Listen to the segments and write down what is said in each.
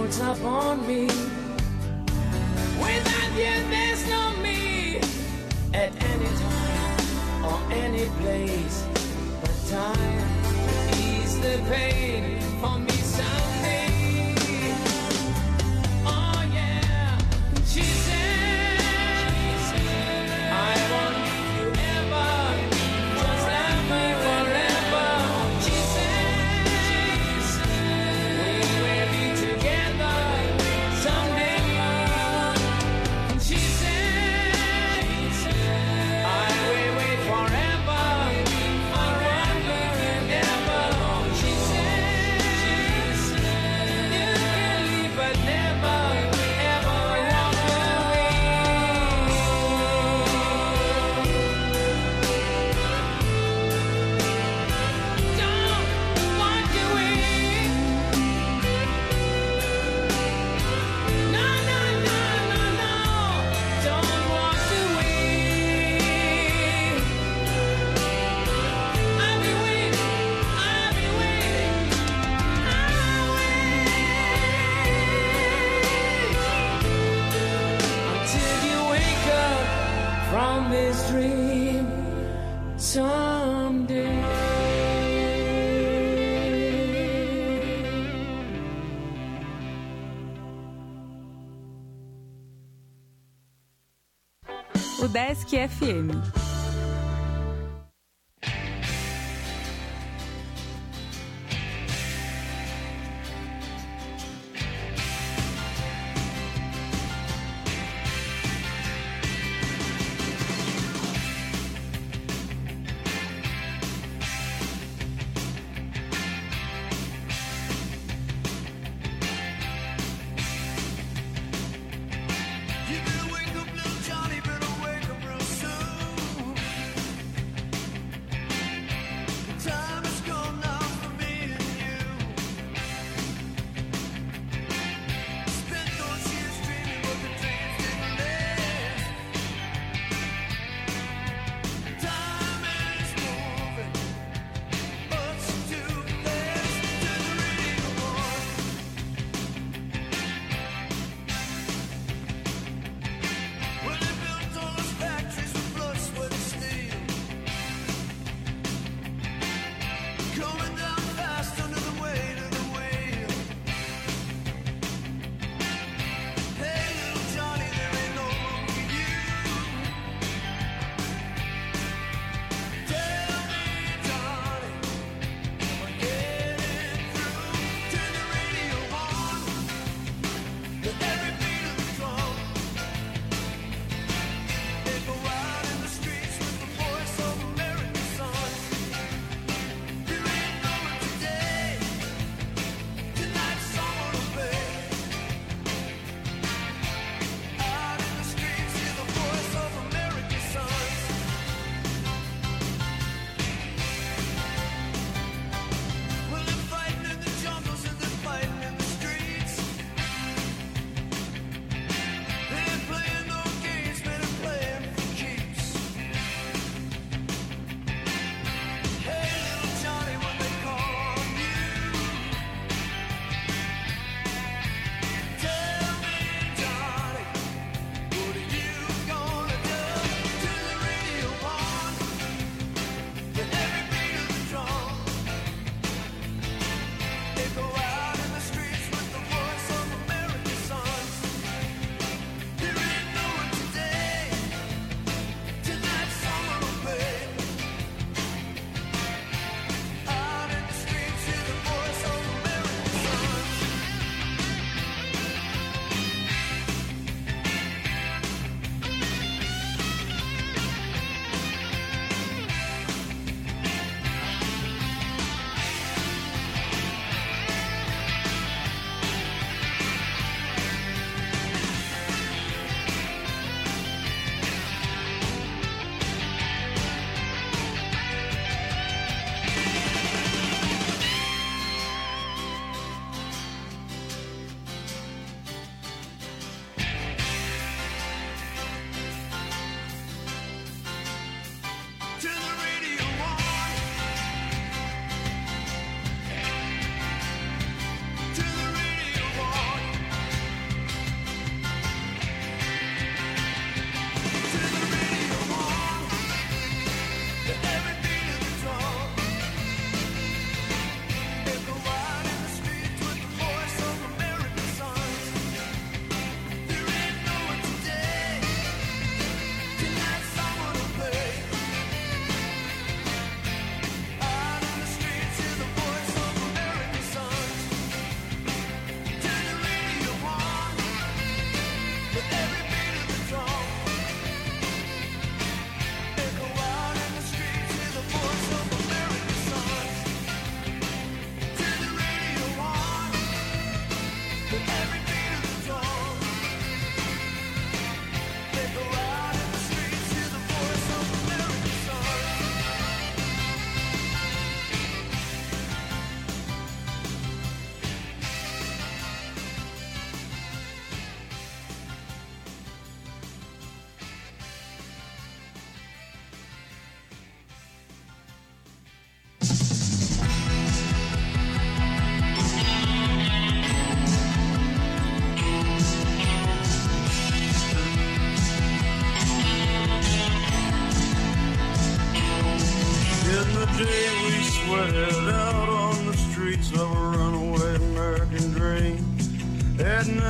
holds up on me. Without you there's no me. At any time or any place. But time ease the pain for me someday. Oh yeah. She said I won't leave you ever. Just love me forever. She said we will be together someday. She said I will wait forever, forever and ever. She said you can leave but never, ever walk away. Don't walk away. No, no, no, no, no. Don't walk away. I'll be waiting. I'll be waiting. I'll wait until you wake up from this dream someday. Udesc FM. You better wake up, little Johnny, better wake up real soon.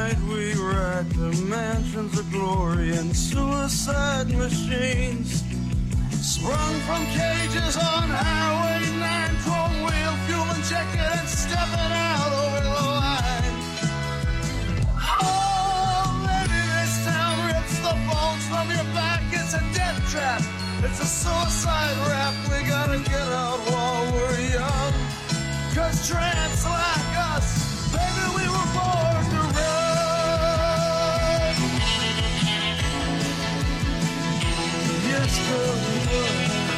night we ride to mansions of glory and suicide machines. Sprung from cages on Highway 9, chrome wheel, fuel injected and stepping out over the line. Oh, baby, this town rips the bones from your back. It's a death trap. It's a suicide rap. We gotta get out while we're young. 'Cause tramps like us, baby, we were born to run. Yes, girl, we were.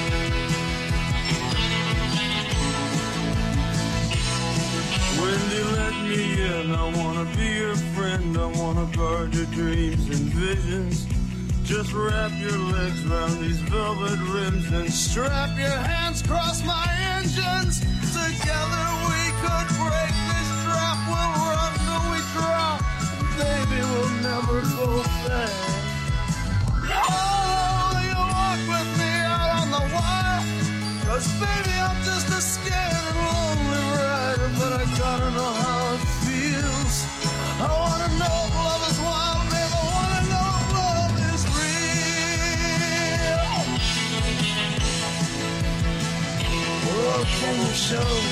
Wendy, let me in. I wanna be your friend. I wanna guard your dreams and visions. Just wrap your legs around these velvet rims and strap your hands across my engines. Together we could break this trap. We'll run till we drop. Baby, we'll never go back. Oh, you walk with me out on the wire. 'Cause baby, I'm just a scared and lonely rider. But I gotta know how it feels. I wanna know if love is wild, baby. I wanna know if love is real. Oh, can you show me?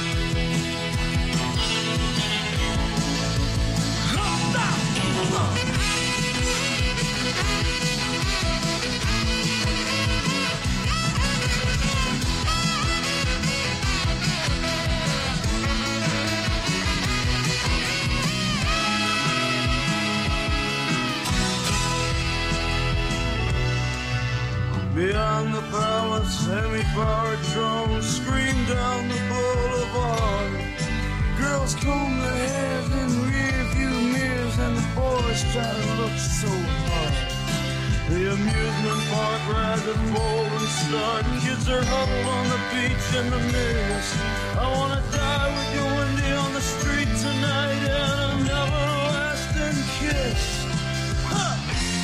Beyond the palace, semi-powered drones scream down the boulevard. Girls comb their hairs in rearview mirrors, and the boys try to look so hard. The amusement park rides are bold and start. Kids are huddled on the beach in the mist. I wanna die with you, Wendy, on the street tonight, and an everlasting kiss. Huh.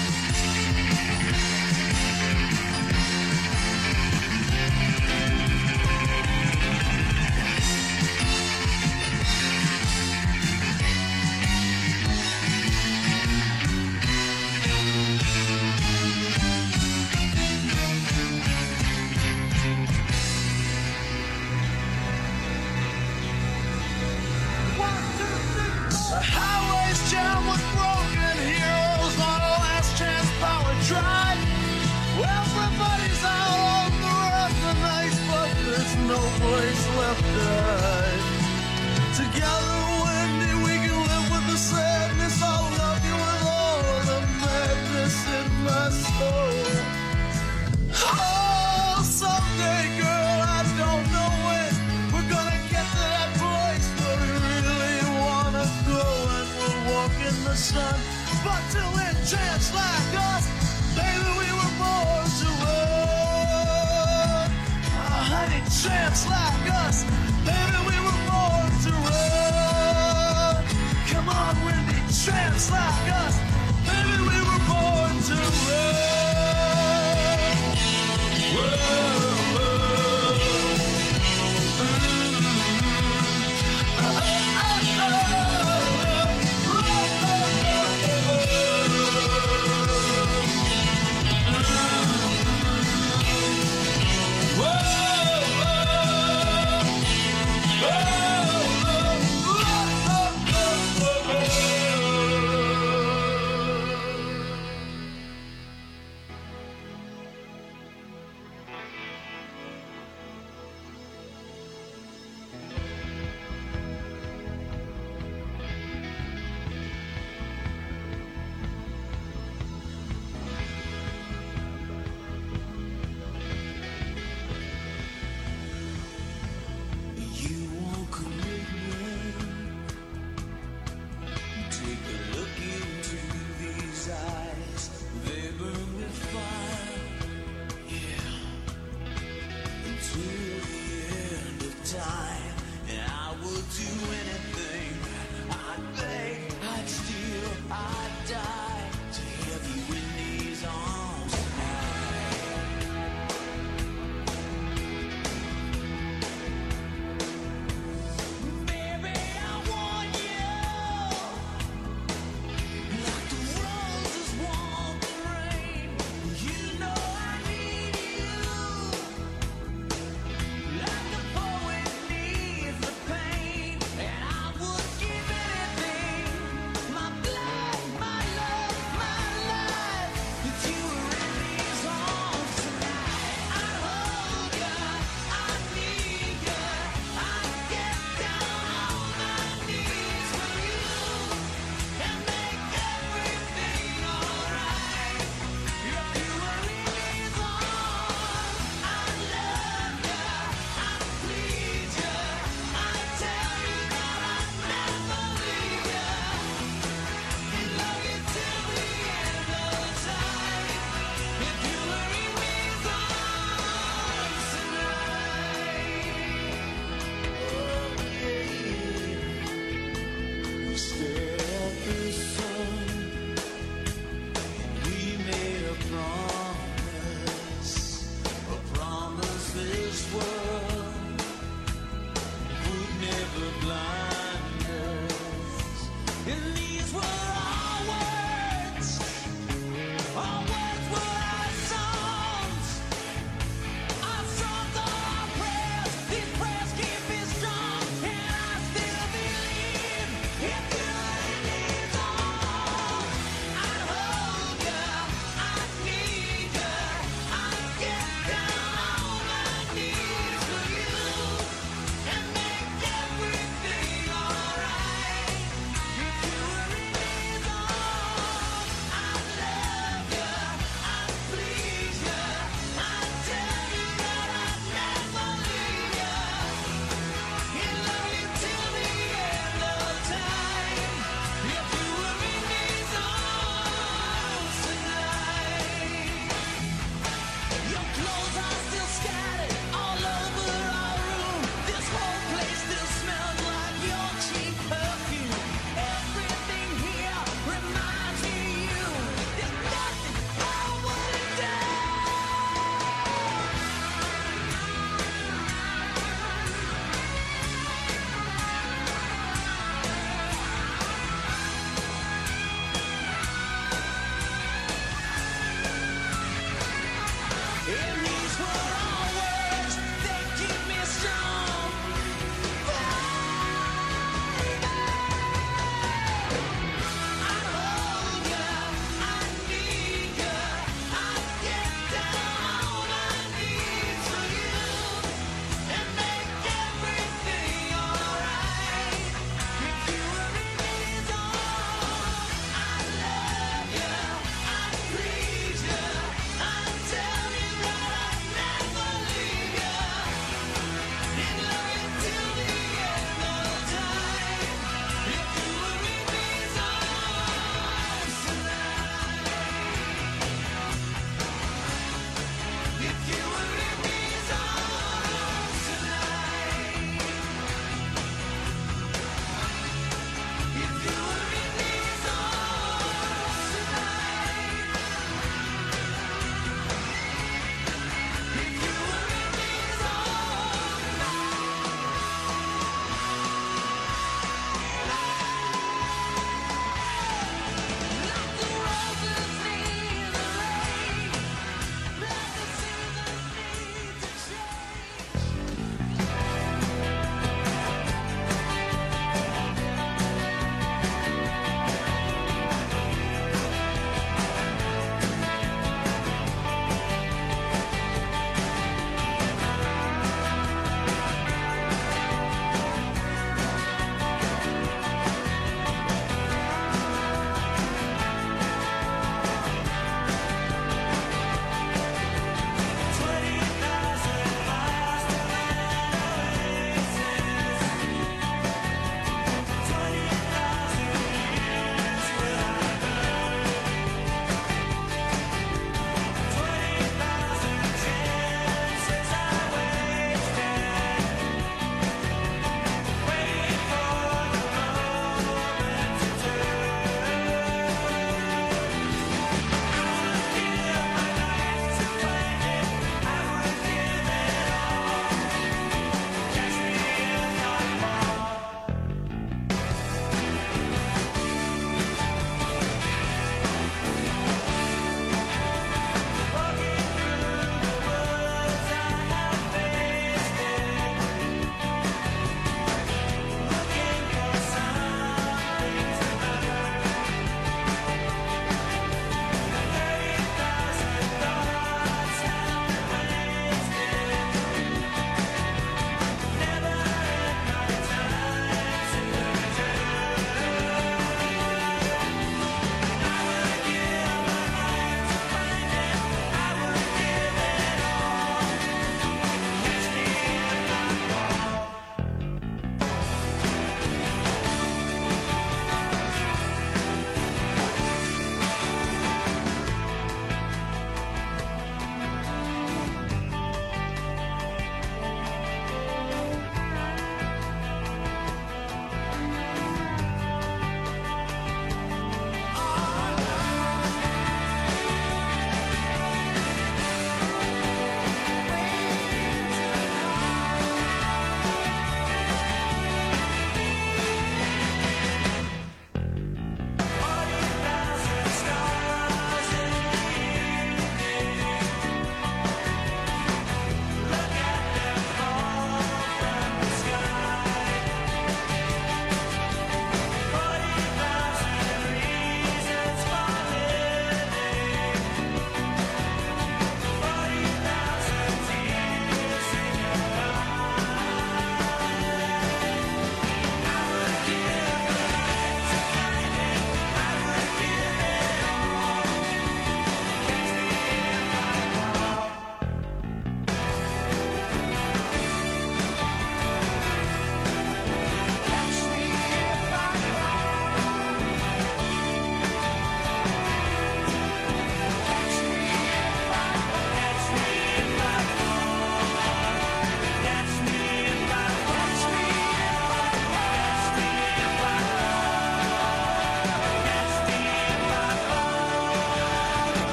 The highway's jammed with broken heroes on a last chance power drive. Everybody's out on the rough and ice, but there's no place left to hide. Together, Wendy, we can live with the sadness. I'll love you with all of the madness in my soul. Oh, someday, girl, I don't know when we're gonna get to that place where we really wanna go, and we'll walk in the sun. But till then, chance like us, baby, we were born to run. Honey, chance like us, baby, we were born to run. Come on, Wendy, chance like us, baby, we were born to run.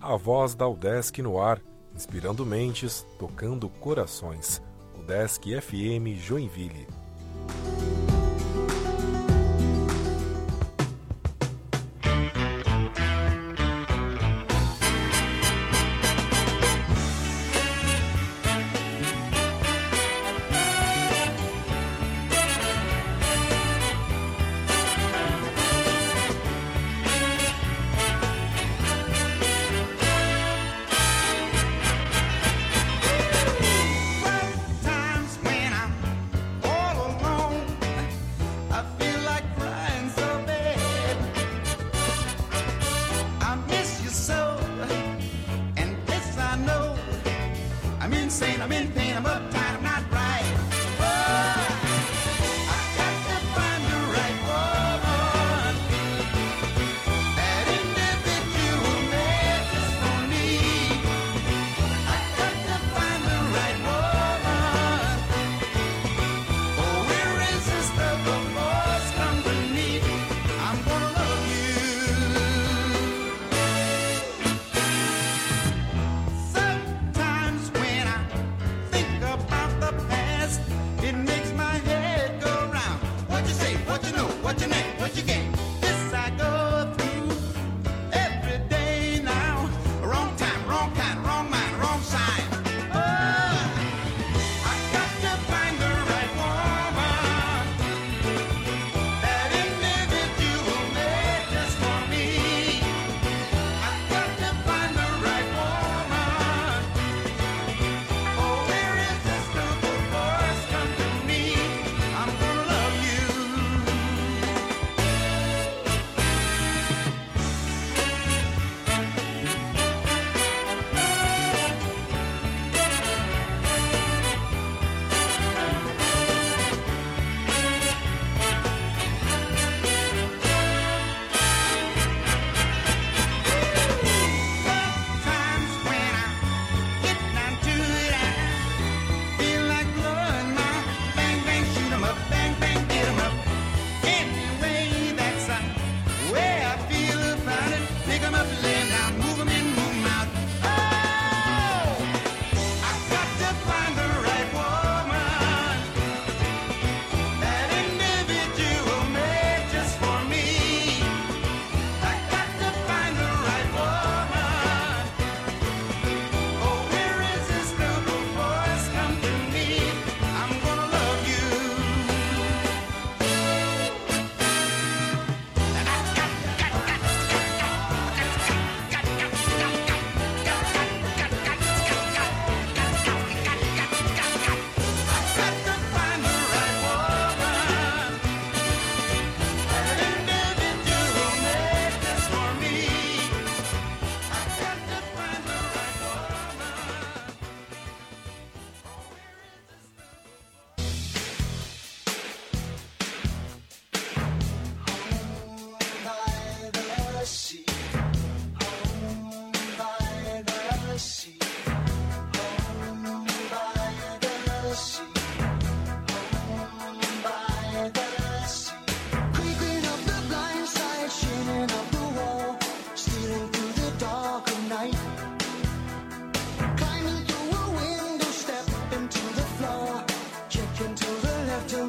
A voz da UDESC no ar, inspirando mentes, tocando corações. UDESC FM Joinville.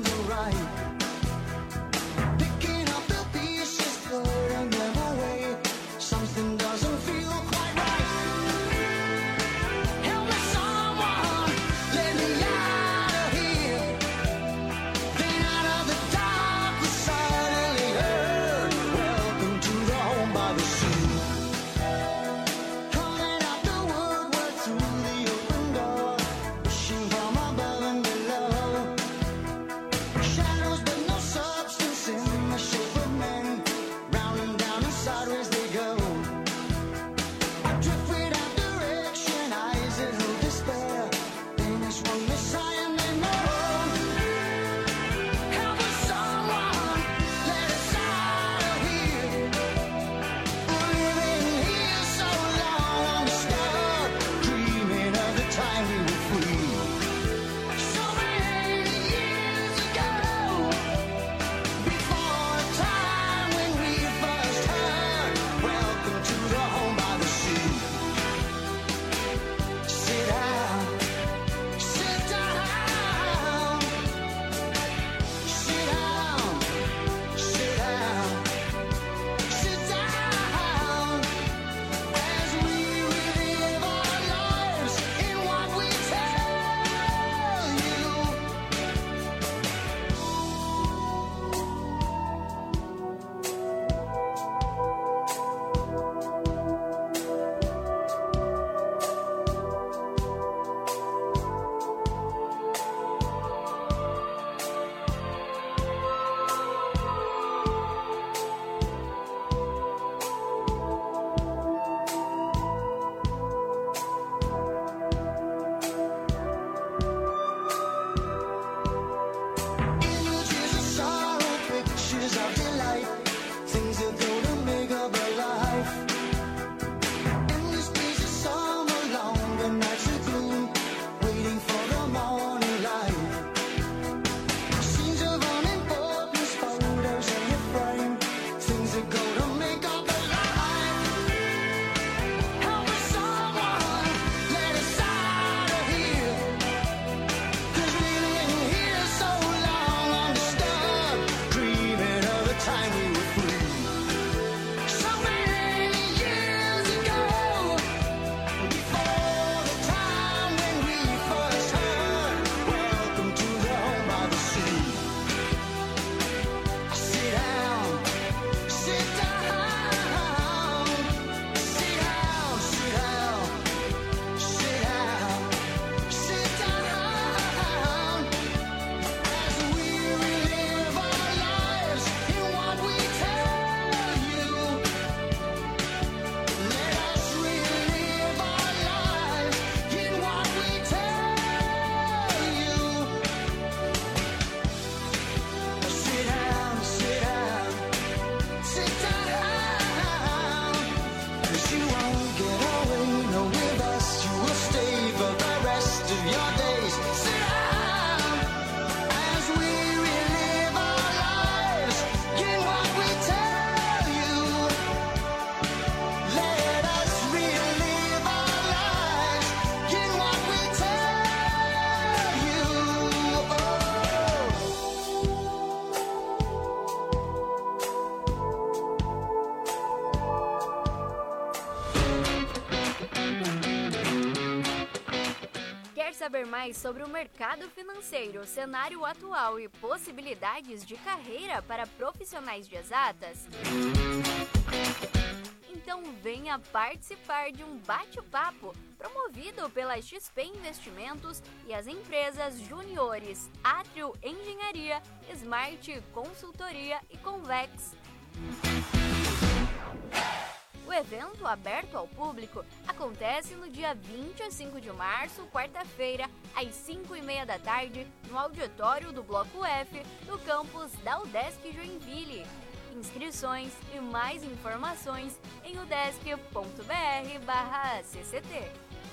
Picking up the pieces, throwing them away. saber mais sobre o mercado financeiro, cenário atual e possibilidades de carreira para profissionais de exatas? Então venha participar de um bate-papo promovido pela XP Investimentos e as empresas juniores Átrio Engenharia, Smart Consultoria e Convex. O evento, aberto ao público, acontece no dia 25 de março, quarta-feira, às 5h30 da tarde, no auditório do Bloco F, no campus da UDESC Joinville. Inscrições e mais informações em udesc.br/cct.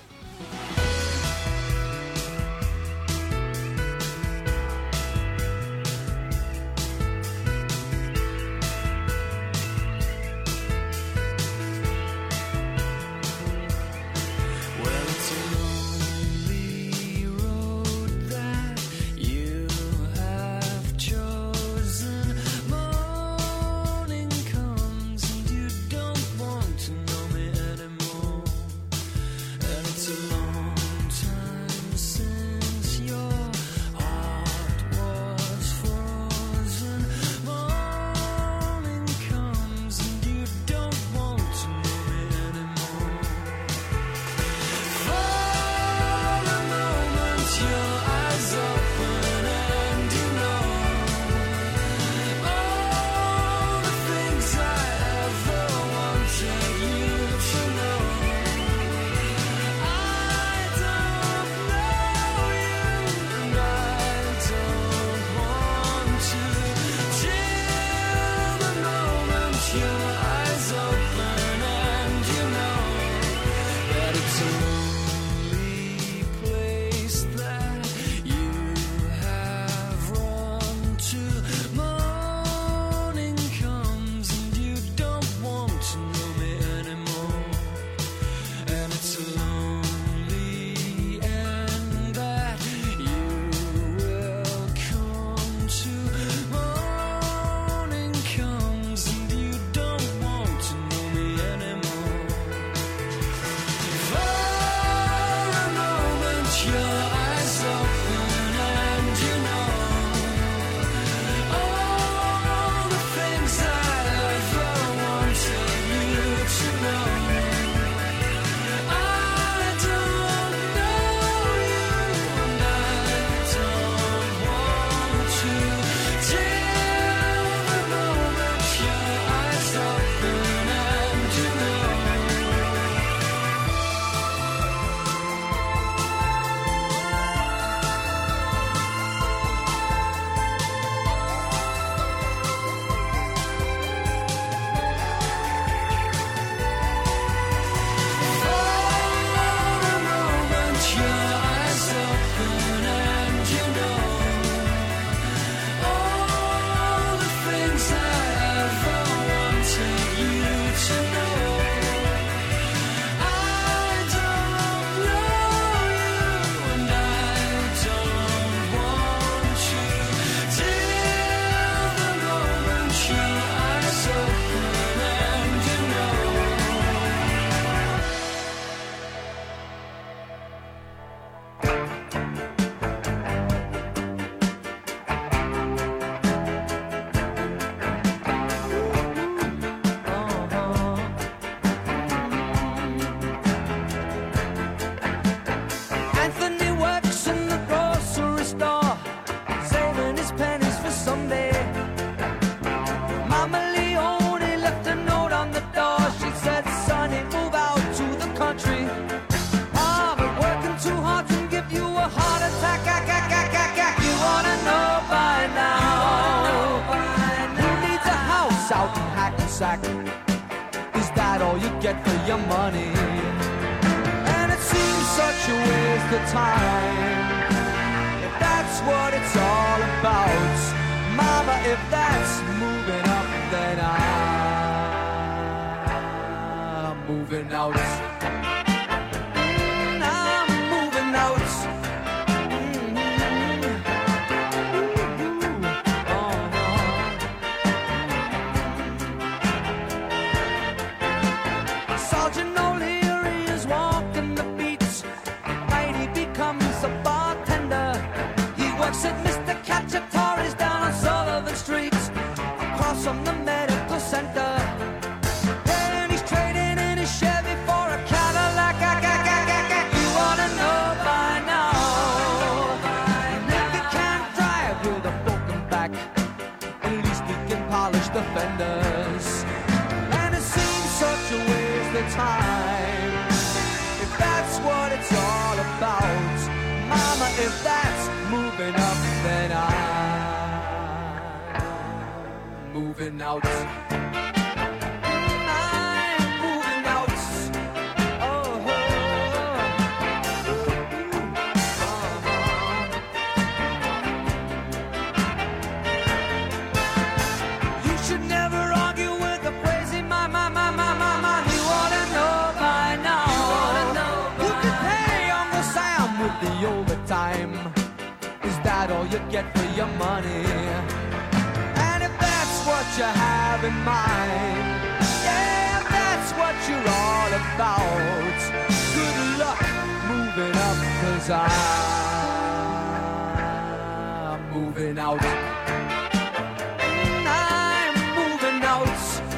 sack. Is that all you get for your money? And it seems such a waste of time. If that's what it's all about, Mama, if that's moving up, then I'm moving out. Sergeant O'Leary is walking the beats. Night he becomes a said Mr. Cacciatore is down on Sullivan Street, across from the medical center. And he's trading in his Chevy for a Cadillac. You ought to know by now. And if he can't drive with a broken back, at least he can polish the fenders. And it seems such a waste of time, if that's what it's all about. Mama, if that's moving up, then I'm moving out. Time. Is that all you get for your money? And if that's what you have in mind, yeah, if that's what you're all about, good luck moving up, 'cause I'm moving out. I'm moving out.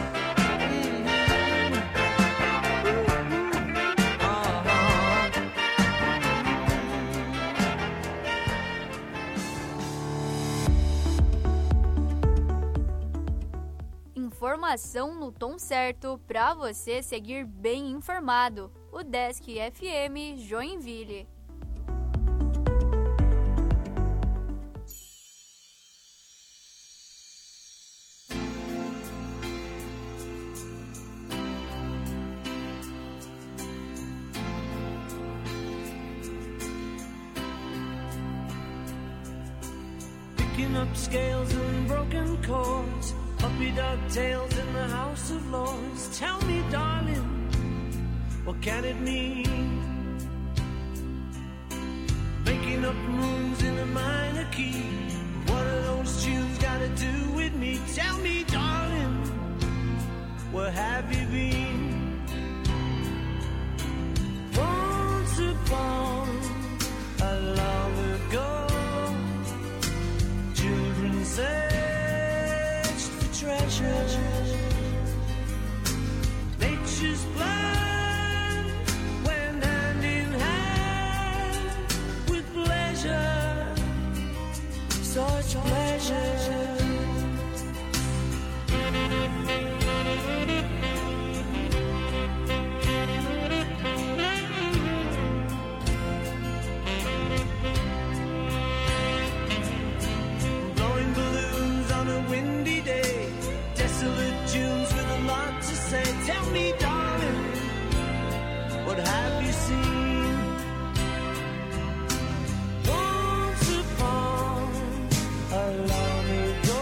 Informação no tom certo para você seguir bem informado. O Desk FM Joinville. Picking up scales and broken chords, puppy dog tails in the House of Lords. Tell me, darling, what can it mean? Making up moves in a minor key. What are those tunes got to do with me? Tell me, darling, where have you been? Once upon a long ago, children searched for treasure. Nature's plan went hand in hand with pleasure, such pleasure. Blowing balloons on a windy day, desolate tunes with a lot to say. Tell me, darling, what have you seen? Once upon a long ago,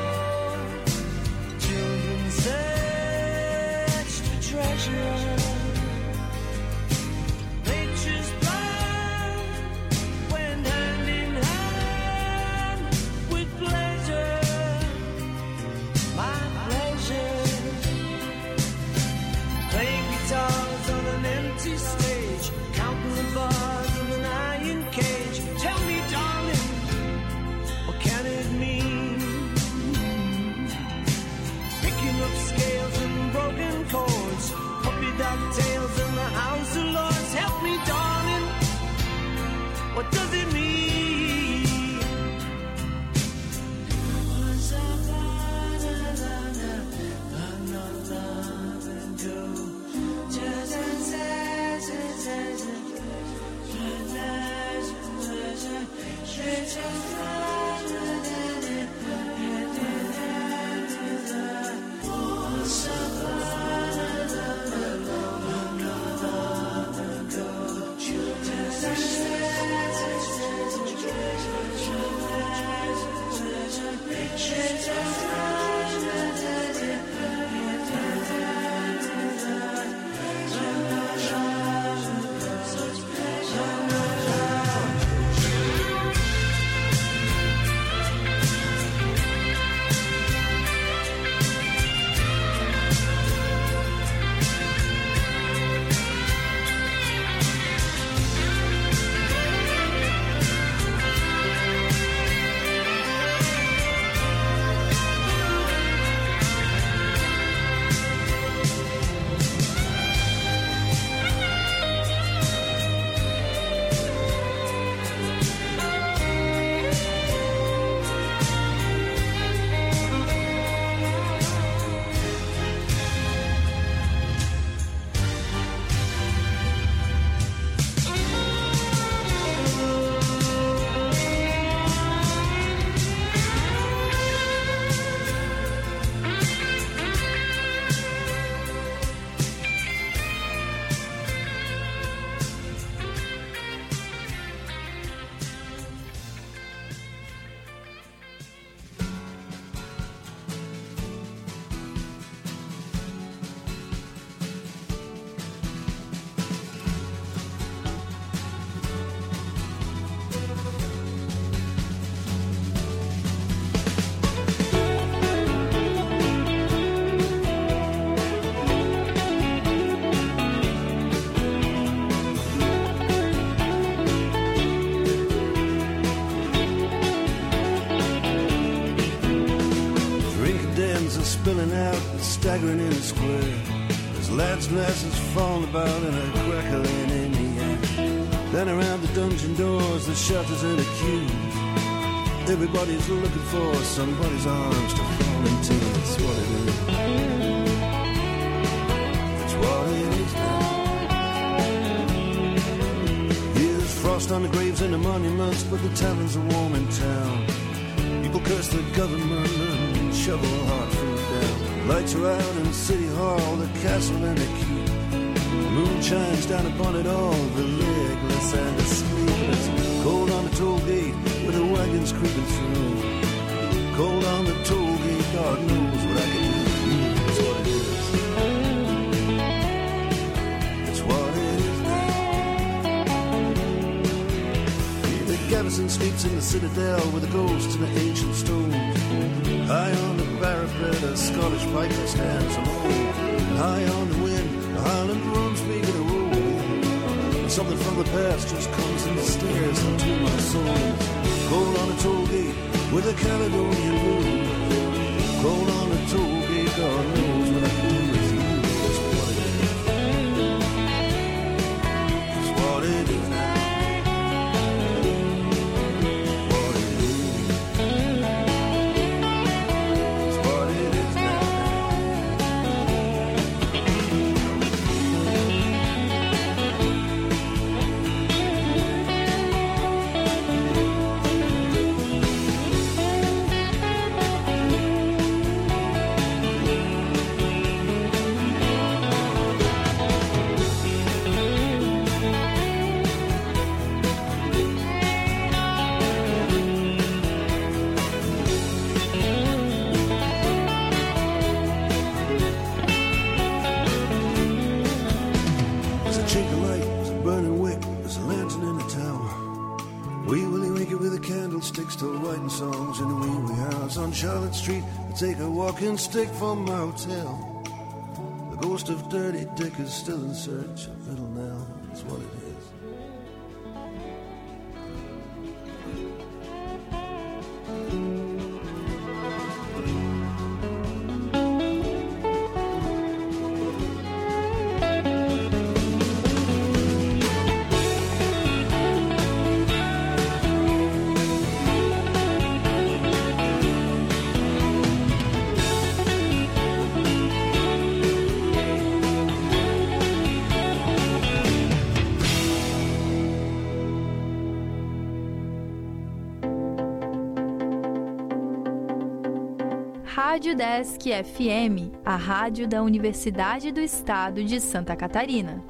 children searched for treasure. Nature's plan went hand in hand with pleasure, my pleasure. Playing guitars on an empty stage, counting the bars of an iron cage. Tell me, darling, what can it mean? Picking up scales and broken chords, puppy dog tails in the House of Lords. Help me, darling, what does it mean? There's lads and lasses falling about in a crackling in the air. Then around the dungeon doors, the shutters and the queues. Everybody's looking for somebody's arms to fall into. That's what it is. That's what it is now. There's frost on the graves and the monuments, but the taverns are warm in town. People curse the government and shovel hard food down. Lights are out in City Hall, the castle and the keep. The moon shines down upon it all, the legless and the sleepless. Cold on the toll gate with the wagons creeping through. Cold on the toll gate, God knows what I can do. That's what it is. That's what it is now. The garrison sleeps in the citadel with the ghosts and the ancient stones. High on the parapet, a Scottish piper stands alone. High on the wind, the Highland drums making a roll. Something from the past just comes and stares into my soul. Cold on the toll gate with a Caledonian moon. Cold on the toll gate, God knows what I can do with you. That's what it is. That's what it is now. What it is. That's what it is now. Still writing songs in the wee house on Charlotte Street. I take a walking stick from my hotel. The ghost of Dirty Dick is still in search of Little Nell. That's what it is. Rádio Desk FM, a rádio da Universidade do Estado de Santa Catarina.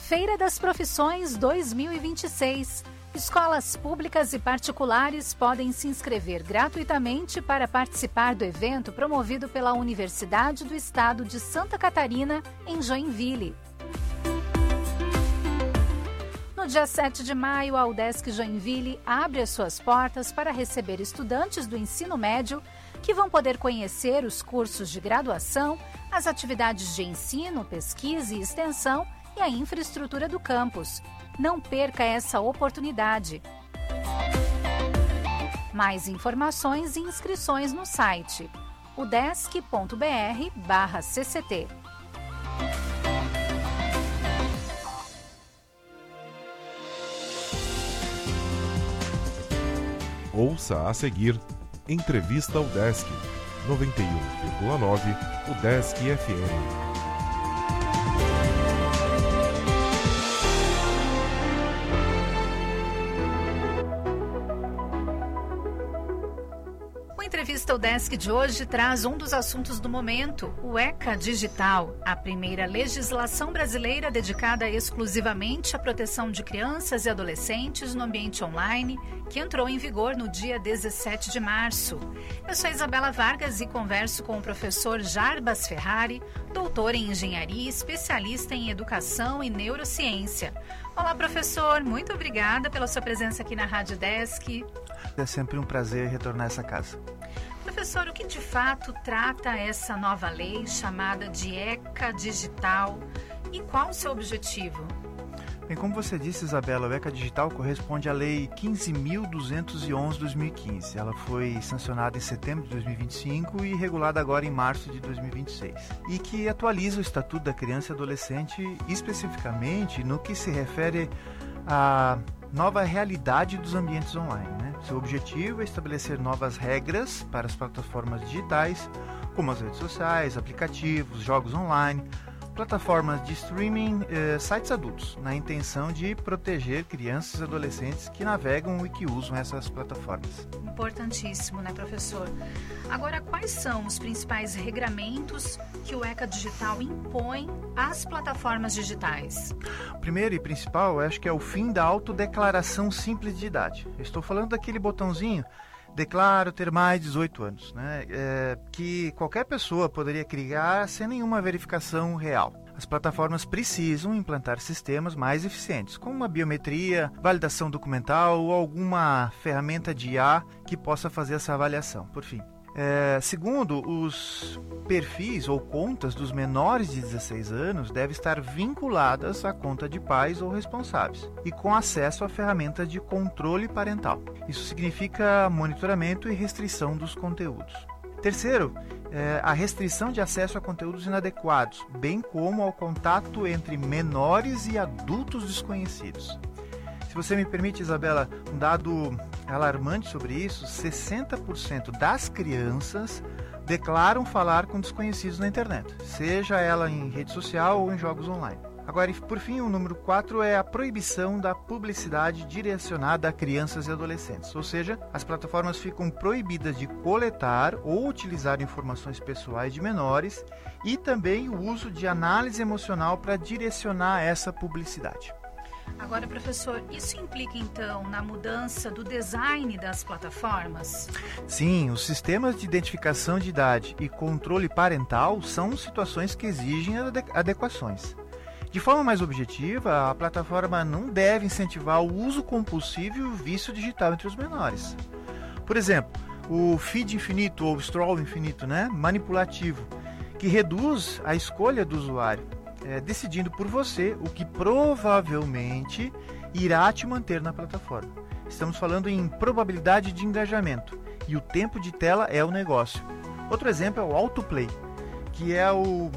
Feira das Profissões 2026. Escolas públicas e particulares podem se inscrever gratuitamente para participar do evento promovido pela Universidade do Estado de Santa Catarina, em Joinville. No dia 7 de maio, a UDESC Joinville abre as suas portas para receber estudantes do ensino médio que vão poder conhecer os cursos de graduação, as atividades de ensino, pesquisa e extensão e a infraestrutura do campus. Não perca essa oportunidade. Mais informações e inscrições no site udesc.br/cct. Ouça a seguir Entrevista UDESC, 91,9 UDESC FM. A Entrevista UDESC de hoje traz um dos assuntos do momento, o ECA Digital, a primeira legislação brasileira dedicada exclusivamente à proteção de crianças e adolescentes no ambiente online, que entrou em vigor no dia 17 de março. Eu sou Isabela Vargas e converso com o professor Jarbas Ferrari, doutor em engenharia e especialista em educação e neurociência. Olá, professor, muito obrigada pela sua presença aqui na Rádio UDESC. É sempre um prazer retornar a essa casa. Professor, o que de fato trata essa nova lei chamada de ECA Digital e qual o seu objetivo? Bem, como você disse, Isabela, o ECA Digital corresponde à Lei 15.211/2015. Ela foi sancionada em setembro de 2025 e regulada agora em março de 2026. E que atualiza o Estatuto da Criança e Adolescente especificamente no que se refere à nova realidade dos ambientes online, né? Seu objetivo é estabelecer novas regras para as plataformas digitais, como as redes sociais, aplicativos, jogos online, plataformas de streaming, sites adultos, na intenção de proteger crianças e adolescentes que navegam e que usam essas plataformas. Importantíssimo, né, professor? Agora, quais são os principais regramentos que o ECA Digital impõe às plataformas digitais? O primeiro e principal, eu acho que é o fim da autodeclaração simples de idade. Eu estou falando daquele botãozinho declaro ter mais de 18 anos, né? Que qualquer pessoa poderia criar sem nenhuma verificação real. As plataformas precisam implantar sistemas mais eficientes, como uma biometria, validação documental ou alguma ferramenta de IA que possa fazer essa avaliação. Por fim, segundo, os perfis ou contas dos menores de 16 anos devem estar vinculadas à conta de pais ou responsáveis e com acesso a ferramentas de controle parental. Isso significa monitoramento e restrição dos conteúdos. Terceiro, a restrição de acesso a conteúdos inadequados, bem como ao contato entre menores e adultos desconhecidos. Se você me permite, Isabela, um dado alarmante sobre isso, 60% das crianças declaram falar com desconhecidos na internet, seja ela em rede social ou em jogos online. Agora, por fim, o número 4 é a proibição da publicidade direcionada a crianças e adolescentes, ou seja, as plataformas ficam proibidas de coletar ou utilizar informações pessoais de menores e também o uso de análise emocional para direcionar essa publicidade. Agora, professor, isso implica então na mudança do design das plataformas? Sim, os sistemas de identificação de idade e controle parental são situações que exigem adequações. De forma mais objetiva, a plataforma não deve incentivar o uso compulsivo e o vício digital entre os menores. Por exemplo, o feed infinito ou scroll infinito, manipulativo, que reduz a escolha do usuário, decidindo por você o que provavelmente irá te manter na plataforma. Estamos falando em probabilidade de engajamento e o tempo de tela é o negócio. Outro exemplo é o autoplay, que é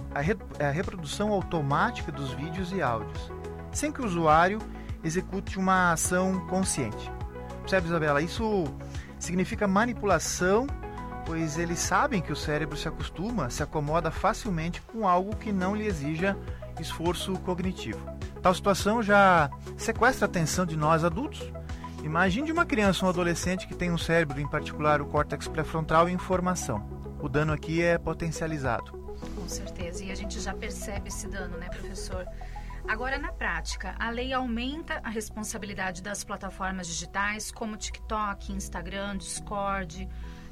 a reprodução automática dos vídeos e áudios, sem que o usuário execute uma ação consciente. Percebe, Isabela? Isso significa manipulação, pois eles sabem que o cérebro se acomoda facilmente com algo que não lhe exija esforço cognitivo. Tal situação já sequestra a atenção de nós adultos. Imagine de uma criança ou um adolescente que tem um cérebro, em particular o córtex pré-frontal, em formação. O dano aqui é potencializado. Com certeza, e a gente já percebe esse dano, né, professor? Agora, na prática, a lei aumenta a responsabilidade das plataformas digitais como TikTok, Instagram, Discord,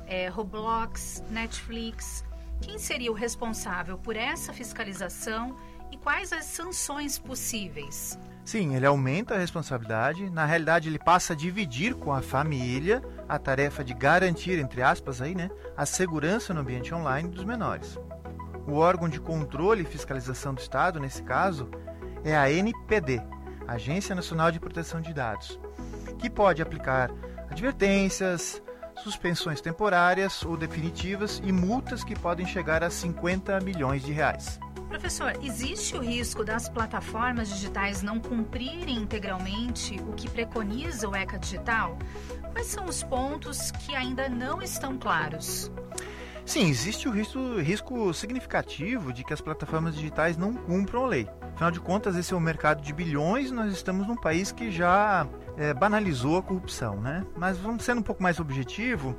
Roblox, Netflix. Quem seria o responsável por essa fiscalização e quais as sanções possíveis? Sim, ele aumenta a responsabilidade. Na realidade, ele passa a dividir com a família a tarefa de garantir, entre aspas, a segurança no ambiente online dos menores. O órgão de controle e fiscalização do Estado, nesse caso, é a ANPD, Agência Nacional de Proteção de Dados, que pode aplicar advertências, suspensões temporárias ou definitivas e multas que podem chegar a 50 milhões de reais. Professor, existe o risco das plataformas digitais não cumprirem integralmente o que preconiza o ECA Digital? Quais são os pontos que ainda não estão claros? Sim, existe o risco significativo de que as plataformas digitais não cumpram a lei. Afinal de contas, esse é um mercado de bilhões e nós estamos num país que já banalizou a corrupção, né? Mas vamos sendo um pouco mais objetivo,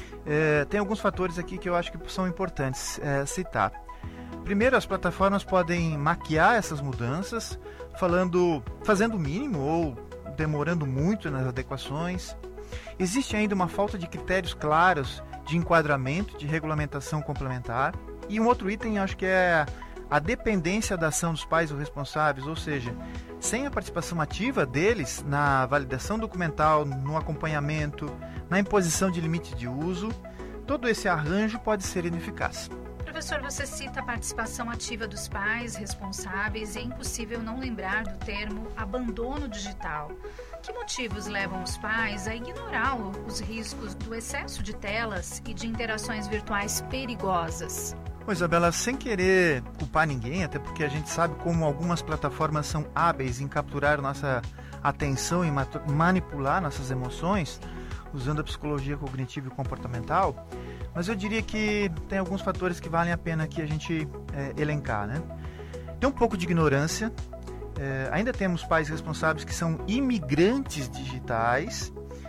tem alguns fatores aqui que eu acho que são importantes citar. Primeiro, as plataformas podem maquiar essas mudanças, fazendo o mínimo ou demorando muito nas adequações. Existe ainda uma falta de critérios claros de enquadramento, de regulamentação complementar. E um outro item, acho que é a dependência da ação dos pais ou responsáveis, ou seja, sem a participação ativa deles na validação documental, no acompanhamento, na imposição de limites de uso, todo esse arranjo pode ser ineficaz. Professor, você cita a participação ativa dos pais responsáveis e é impossível não lembrar do termo abandono digital. Que motivos levam os pais a ignorar os riscos do excesso de telas e de interações virtuais perigosas? Bom, Isabela, sem querer culpar ninguém, até porque a gente sabe como algumas plataformas são hábeis em capturar nossa atenção e manipular nossas emoções, usando a psicologia cognitiva e comportamental, mas eu diria que tem alguns fatores que valem a pena aqui a gente elencar, né? Tem um pouco de ignorância, ainda temos pais responsáveis que são imigrantes digitais,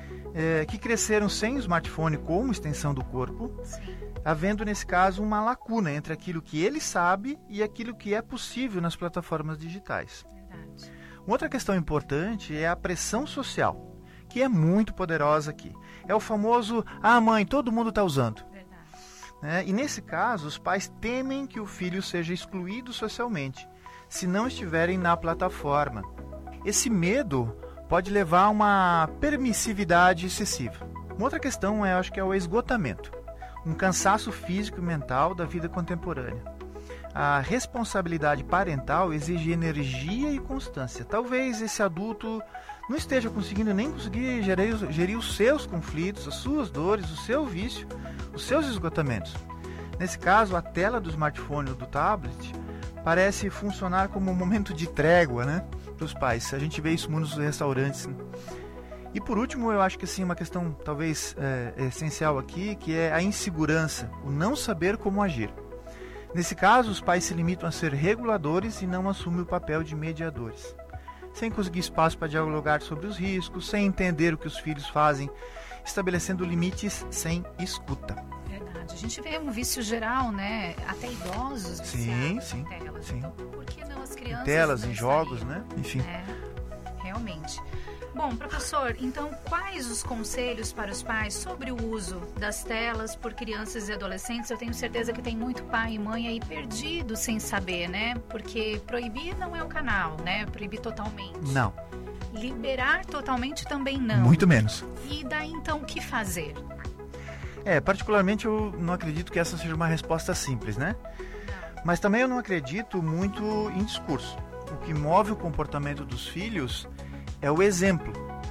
que cresceram sem o smartphone como extensão do corpo, havendo nesse caso uma lacuna entre aquilo que ele sabe e aquilo que é possível nas plataformas digitais. Verdade. Uma outra questão importante é a pressão social, que é muito poderosa aqui. É o famoso, mãe, todo mundo está usando. E nesse caso, os pais temem que o filho seja excluído socialmente, se não estiverem na plataforma. Esse medo pode levar a uma permissividade excessiva. Uma outra questão acho que é o esgotamento, um cansaço físico e mental da vida contemporânea. A responsabilidade parental exige energia e constância. Talvez esse adulto não esteja conseguindo gerir os seus conflitos, as suas dores, o seu vício, os seus esgotamentos. Nesse caso, a tela do smartphone ou do tablet parece funcionar como um momento de trégua, para os pais. A gente vê isso muito nos restaurantes. E por último, eu acho que sim, uma questão talvez essencial aqui, que é a insegurança, o não saber como agir. Nesse caso, os pais se limitam a ser reguladores e não assumem o papel de mediadores, sem conseguir espaço para dialogar sobre os riscos, sem entender o que os filhos fazem, estabelecendo limites sem escuta. Verdade. A gente vê um vício geral, até idosos viciados em telas. Sim. Então, por que não as crianças? Em telas, em jogos, Enfim. Realmente. Bom, professor, então quais os conselhos para os pais sobre o uso das telas por crianças e adolescentes? Eu tenho certeza que tem muito pai e mãe aí perdido sem saber, Porque proibir não é o canal, Proibir totalmente. Não. Liberar totalmente também não. Muito menos. E daí então o que fazer? Particularmente eu não acredito que essa seja uma resposta simples, Não. Mas também eu não acredito muito em discurso. O que move o comportamento dos filhos é o exemplo,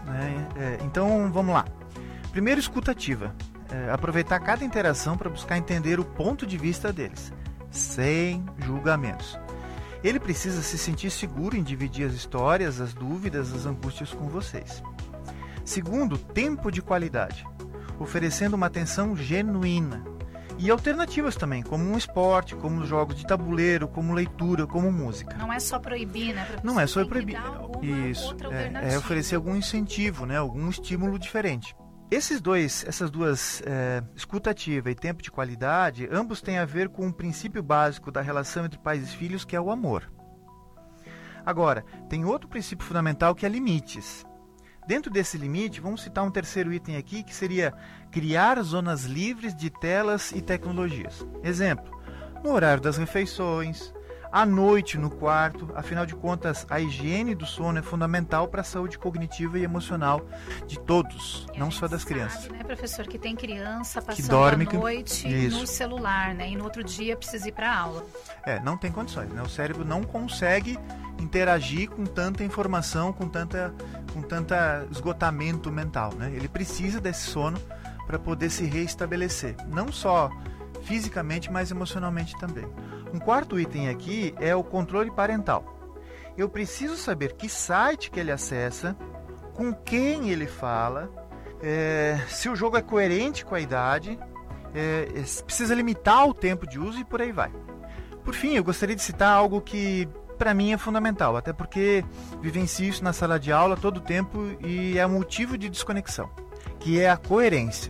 Então, vamos lá. Primeiro, escuta ativa. Aproveitar cada interação para buscar entender o ponto de vista deles, sem julgamentos. Ele precisa se sentir seguro em dividir as histórias, as dúvidas, as angústias com vocês. Segundo, tempo de qualidade, oferecendo uma atenção genuína. E alternativas também, como um esporte, como jogos de tabuleiro, como leitura, como música. Não é só proibir, Não é só proibir. Isso, é oferecer algum incentivo, algum estímulo diferente. Essas duas, escuta ativa e tempo de qualidade, ambos têm a ver com um princípio básico da relação entre pais e filhos, que é o amor. Agora, tem outro princípio fundamental que é limites. Dentro desse limite, vamos citar um terceiro item aqui, que seria criar zonas livres de telas e tecnologias. Exemplo, no horário das refeições, à noite no quarto. Afinal de contas, a higiene do sono é fundamental para a saúde cognitiva e emocional de todos, não só das crianças. Sabe, né, professor, que tem criança passando que dorme, a noite no celular, né, e no outro dia precisa ir para a aula. Não tem condições, né? O cérebro não consegue interagir com tanta informação, com tanta esgotamento mental, né? Ele precisa desse sono para poder se reestabelecer, não só fisicamente, mas emocionalmente também. Um quarto item aqui é o controle parental. Eu preciso saber que site que ele acessa, com quem ele fala, se o jogo é coerente com a idade, precisa limitar o tempo de uso e por aí vai. Por fim, eu gostaria de citar algo que para mim é fundamental, até porque vivencio isso na sala de aula todo o tempo e é um motivo de desconexão, que é a coerência.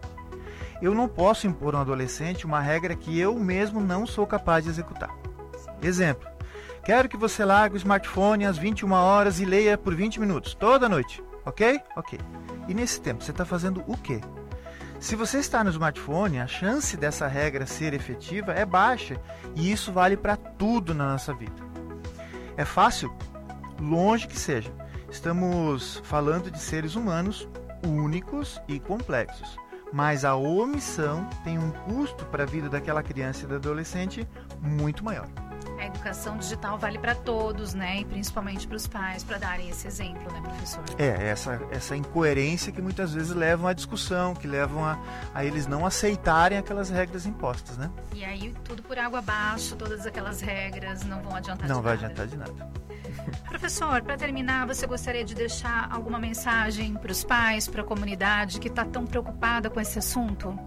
Eu não posso impor a um adolescente uma regra que eu mesmo não sou capaz de executar. Exemplo, quero que você largue o smartphone às 21 horas e leia por 20 minutos, toda noite, ok? Ok. E nesse tempo, você está fazendo o quê? Se você está no smartphone, a chance dessa regra ser efetiva é baixa, e isso vale para tudo na nossa vida. É fácil? Longe que seja. Estamos falando de seres humanos únicos e complexos. Mas a omissão tem um custo para a vida daquela criança e do adolescente muito maior. A educação digital vale para todos, né? E principalmente para os pais, para darem esse exemplo, né, professor? Essa incoerência que muitas vezes levam à discussão, que levam a eles não aceitarem aquelas regras impostas, né? E aí tudo por água abaixo, todas aquelas regras não vão adiantar de nada. Não vai adiantar de nada. Professor, para terminar, você gostaria de deixar alguma mensagem para os pais, para a comunidade que está tão preocupada com esse assunto?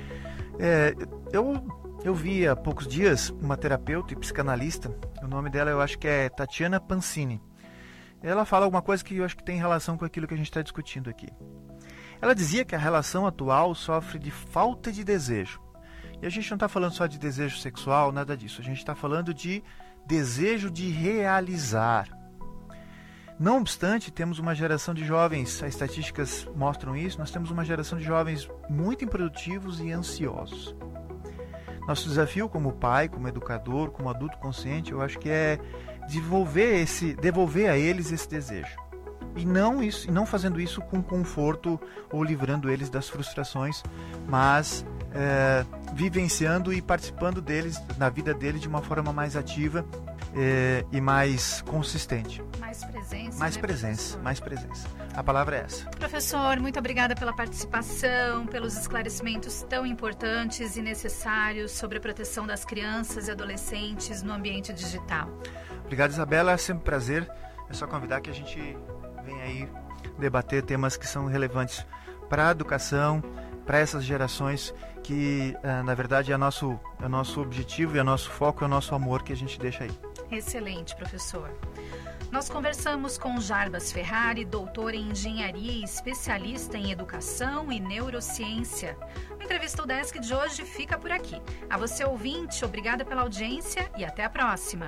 Eu vi há poucos dias uma terapeuta e psicanalista, o nome dela eu acho que é Tatiana Pancini. Ela fala alguma coisa que eu acho que tem relação com aquilo que a gente está discutindo aqui. Ela dizia que a relação atual sofre de falta de desejo. E a gente não está falando só de desejo sexual, nada disso. A gente está falando de desejo de realizar. Não obstante, temos uma geração de jovens, as estatísticas mostram isso, nós temos uma geração de jovens muito improdutivos e ansiosos. Nosso desafio como pai, como educador, como adulto consciente, eu acho que é devolver a eles esse desejo. E não fazendo isso com conforto ou livrando eles das frustrações, mas vivenciando e participando deles, na vida deles de uma forma mais ativa e mais consistente. Mais presença. Mais presença. A palavra é essa. Professor, muito obrigada pela participação, pelos esclarecimentos tão importantes e necessários sobre a proteção das crianças e adolescentes no ambiente digital. Obrigado, Isabela. É sempre um prazer. É só convidar que a gente venha aí debater temas que são relevantes para a educação, para essas gerações que, na verdade, é o nosso objetivo, é o nosso foco, é o nosso amor que a gente deixa aí. Excelente, professor. Nós conversamos com Jarbas Ferrari, doutor em engenharia e especialista em educação e neurociência. A entrevista UDESC de hoje fica por aqui. A você, ouvinte, obrigada pela audiência e até a próxima.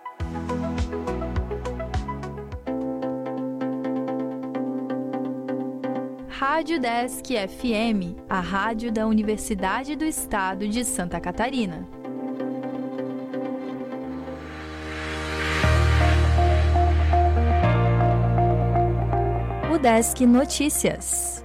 Rádio UDESC FM, a rádio da Universidade do Estado de Santa Catarina. UDESC Notícias.